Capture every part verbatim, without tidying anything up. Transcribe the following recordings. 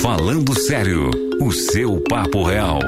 Falando Sério, o seu papo real.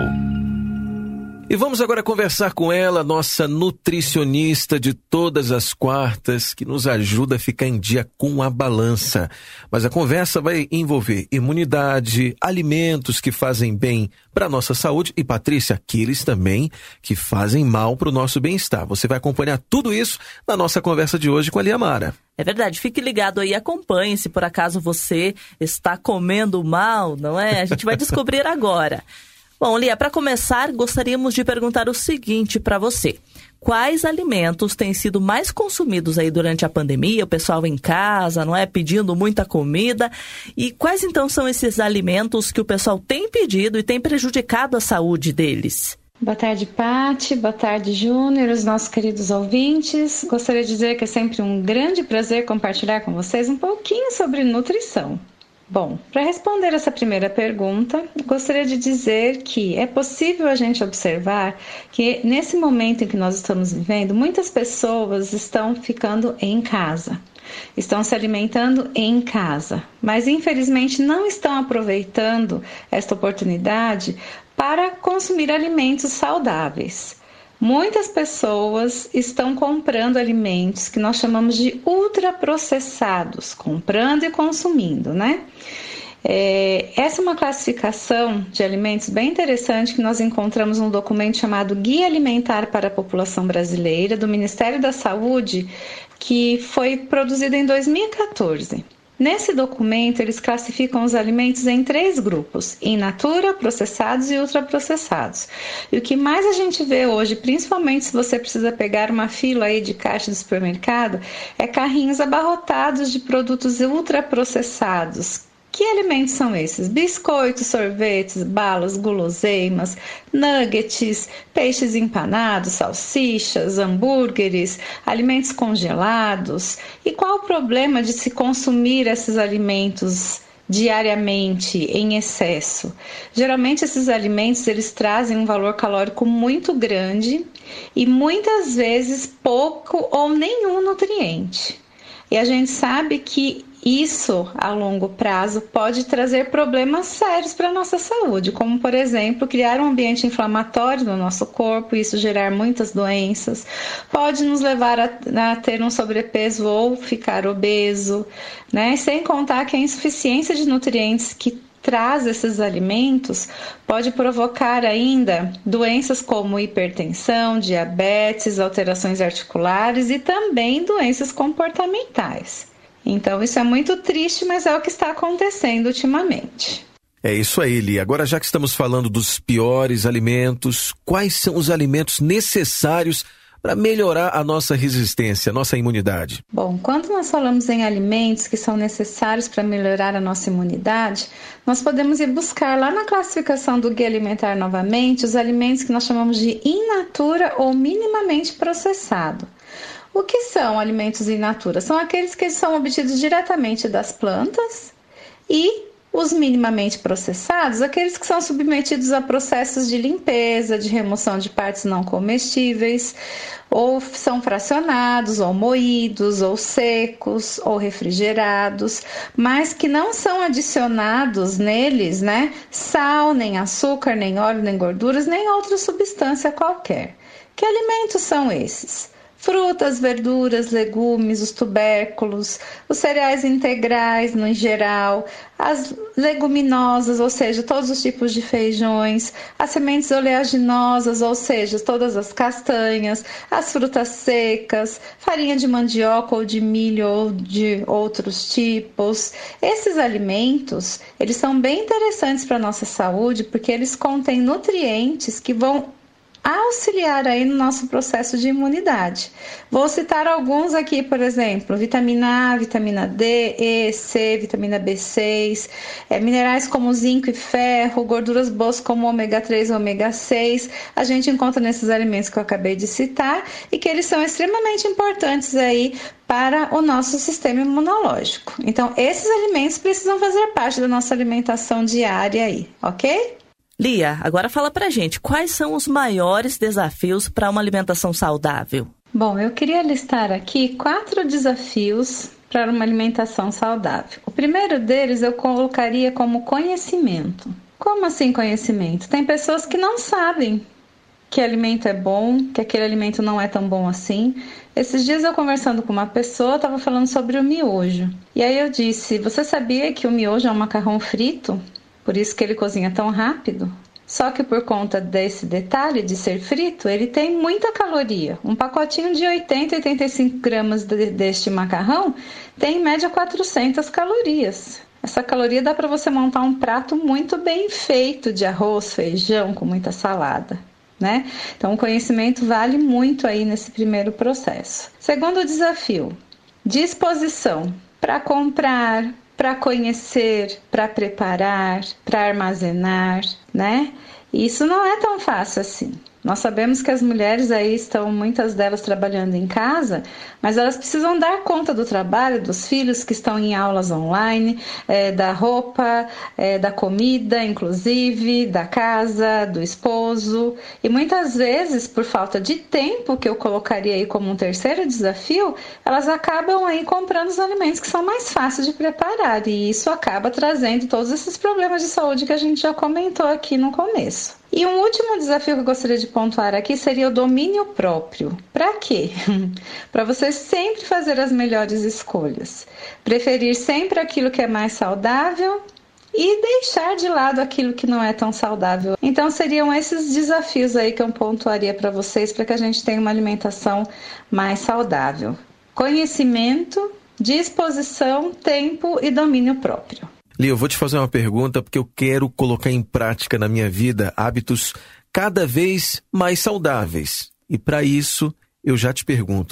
E vamos agora conversar com ela, nossa nutricionista de todas as quartas, que nos ajuda a ficar em dia com a balança. Mas a conversa vai envolver imunidade, alimentos que fazem bem para a nossa saúde e, Patrícia, aqueles também que fazem mal para o nosso bem-estar. Você vai acompanhar tudo isso na nossa conversa de hoje com a Liamara. É verdade, fique ligado aí, acompanhe se por acaso você está comendo mal, não é? A gente vai descobrir agora. Bom, Lia, para começar, gostaríamos de perguntar o seguinte para você. Quais alimentos têm sido mais consumidos aí durante a pandemia? O pessoal em casa, não é? Pedindo muita comida. E quais então são esses alimentos que o pessoal tem pedido e tem prejudicado a saúde deles? Boa tarde, Pati. Boa tarde, Júnior, os nossos queridos ouvintes. Gostaria de dizer que é sempre um grande prazer compartilhar com vocês um pouquinho sobre nutrição. Bom, para responder essa primeira pergunta, gostaria de dizer que é possível a gente observar que nesse momento em que nós estamos vivendo, muitas pessoas estão ficando em casa, estão se alimentando em casa, mas infelizmente não estão aproveitando esta oportunidade para consumir alimentos saudáveis. Muitas pessoas estão comprando alimentos que nós chamamos de ultraprocessados, comprando e consumindo, né? É, essa é uma classificação de alimentos bem interessante que nós encontramos num documento chamado Guia Alimentar para a População Brasileira, do Ministério da Saúde, que foi produzido em dois mil e quatorze. Nesse documento, eles classificam os alimentos em três grupos: in natura, processados e ultraprocessados. E o que mais a gente vê hoje, principalmente se você precisa pegar uma fila aí de caixa do supermercado, é carrinhos abarrotados de produtos ultraprocessados. Que alimentos são esses? Biscoitos, sorvetes, balas, guloseimas, nuggets, peixes empanados, salsichas, hambúrgueres, alimentos congelados. E qual o problema de se consumir esses alimentos diariamente em excesso? Geralmente esses alimentos eles trazem um valor calórico muito grande e muitas vezes pouco ou nenhum nutriente. E a gente sabe que isso, a longo prazo, pode trazer problemas sérios para a nossa saúde, como, por exemplo, criar um ambiente inflamatório no nosso corpo, isso gerar muitas doenças, pode nos levar a, a ter um sobrepeso ou ficar obeso, né? Sem contar que a insuficiência de nutrientes que traz esses alimentos pode provocar ainda doenças como hipertensão, diabetes, alterações articulares e também doenças comportamentais. Então isso é muito triste, mas é o que está acontecendo ultimamente. É isso aí, Li. Agora, já que estamos falando dos piores alimentos, quais são os alimentos necessários para melhorar a nossa resistência, a nossa imunidade? Bom, quando nós falamos em alimentos que são necessários para melhorar a nossa imunidade, nós podemos ir buscar lá na classificação do Guia Alimentar novamente os alimentos que nós chamamos de in natura ou minimamente processado. O que são alimentos in natura? São aqueles que são obtidos diretamente das plantas e os minimamente processados, aqueles que são submetidos a processos de limpeza, de remoção de partes não comestíveis, ou são fracionados, ou moídos, ou secos, ou refrigerados, mas que não são adicionados neles, né, sal, nem açúcar, nem óleo, nem gorduras, nem outra substância qualquer. Que alimentos são esses? Frutas, verduras, legumes, os tubérculos, os cereais integrais no geral, as leguminosas, ou seja, todos os tipos de feijões, as sementes oleaginosas, ou seja, todas as castanhas, as frutas secas, farinha de mandioca ou de milho ou de outros tipos. Esses alimentos, eles são bem interessantes para a nossa saúde porque eles contêm nutrientes que vão auxiliar aí no nosso processo de imunidade. Vou citar alguns aqui, por exemplo, vitamina A, vitamina D, E, C, vitamina B seis, é, minerais como zinco e ferro, gorduras boas como ômega três e ômega seis, a gente encontra nesses alimentos que eu acabei de citar e que eles são extremamente importantes aí para o nosso sistema imunológico. Então, esses alimentos precisam fazer parte da nossa alimentação diária aí, ok? Lia, agora fala pra gente, quais são os maiores desafios para uma alimentação saudável? Bom, eu queria listar aqui quatro desafios para uma alimentação saudável. O primeiro deles eu colocaria como conhecimento. Como assim conhecimento? Tem pessoas que não sabem que alimento é bom, que aquele alimento não é tão bom assim. Esses dias eu conversando com uma pessoa, estava falando sobre o miojo. E aí eu disse, você sabia que o miojo é um macarrão frito? Por isso que ele cozinha tão rápido? Só que por conta desse detalhe de ser frito, ele tem muita caloria. Um pacotinho de oitenta, oitenta e cinco gramas de, deste macarrão tem em média quatrocentas calorias. Essa caloria dá para você montar um prato muito bem feito de arroz, feijão, com muita salada, né? Então o conhecimento vale muito aí nesse primeiro processo. Segundo desafio, disposição para comprar, para conhecer, para preparar, para armazenar, né? Isso não é tão fácil assim. Nós sabemos que as mulheres aí estão, muitas delas trabalhando em casa, mas elas precisam dar conta do trabalho, dos filhos que estão em aulas online, é, da roupa, é, da comida, inclusive, da casa, do esposo. E muitas vezes, por falta de tempo, que eu colocaria aí como um terceiro desafio, elas acabam aí comprando os alimentos que são mais fáceis de preparar. E isso acaba trazendo todos esses problemas de saúde que a gente já comentou aqui no começo. E um último desafio que eu gostaria de pontuar aqui seria o domínio próprio. Para quê? Para você sempre fazer as melhores escolhas. Preferir sempre aquilo que é mais saudável e deixar de lado aquilo que não é tão saudável. Então seriam esses desafios aí que eu pontuaria para vocês para que a gente tenha uma alimentação mais saudável. Conhecimento, disposição, tempo e domínio próprio. Lia, eu vou te fazer uma pergunta porque eu quero colocar em prática na minha vida hábitos cada vez mais saudáveis. E para isso, eu já te pergunto,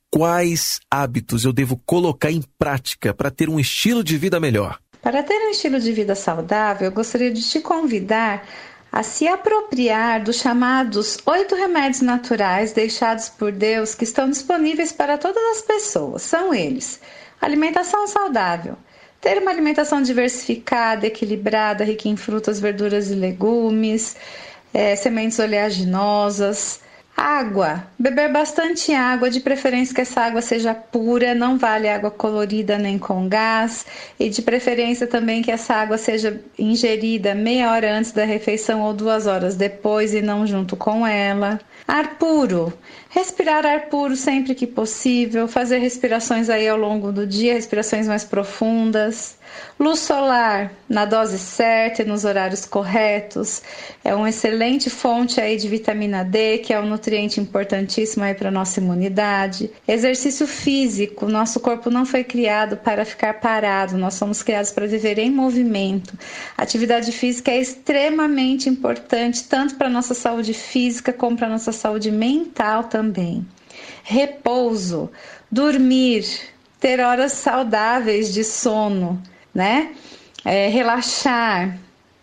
quais hábitos eu devo colocar em prática para ter um estilo de vida melhor? Para ter um estilo de vida saudável, eu gostaria de te convidar a se apropriar dos chamados oito remédios naturais deixados por Deus que estão disponíveis para todas as pessoas. São eles: alimentação saudável, ter uma alimentação diversificada, equilibrada, rica em frutas, verduras e legumes, é, sementes oleaginosas, água, beber bastante água, de preferência que essa água seja pura, não vale água colorida nem com gás, e de preferência também que essa água seja ingerida meia hora antes da refeição ou duas horas depois e não junto com ela. Ar puro, respirar ar puro sempre que possível, fazer respirações aí ao longo do dia, respirações mais profundas. Luz solar na dose certa e nos horários corretos, é uma excelente fonte aí de vitamina D, que é um nutriente importantíssimo aí para a nossa imunidade. Exercício físico, nosso corpo não foi criado para ficar parado, nós somos criados para viver em movimento. Atividade física é extremamente importante, tanto para a nossa saúde física como para a nossa saúde mental também. Repouso, dormir, ter horas saudáveis de sono, né? É, relaxar,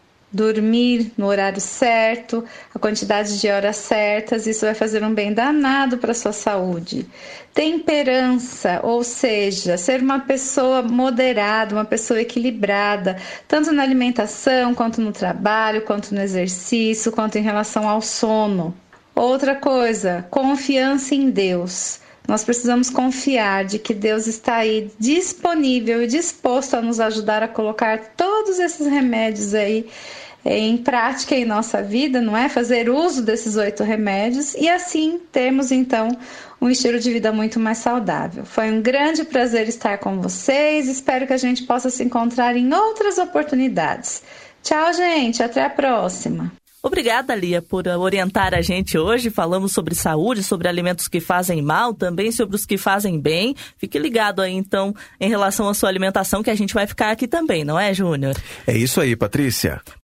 dormir no horário certo, a quantidade de horas certas, isso vai fazer um bem danado para a sua saúde. Temperança, ou seja, ser uma pessoa moderada, uma pessoa equilibrada, tanto na alimentação, quanto no trabalho, quanto no exercício, quanto em relação ao sono. Outra coisa, confiança em Deus. Nós precisamos confiar de que Deus está aí disponível e disposto a nos ajudar a colocar todos esses remédios aí em prática em nossa vida, não é? Fazer uso desses oito remédios e assim termos então um estilo de vida muito mais saudável. Foi um grande prazer estar com vocês, espero que a gente possa se encontrar em outras oportunidades. Tchau, gente, até a próxima. Obrigada, Lia, por orientar a gente hoje. Falamos sobre saúde, sobre alimentos que fazem mal, também sobre os que fazem bem. Fique ligado aí, então, em relação à sua alimentação, que a gente vai ficar aqui também, não é, Júnior? É isso aí, Patrícia.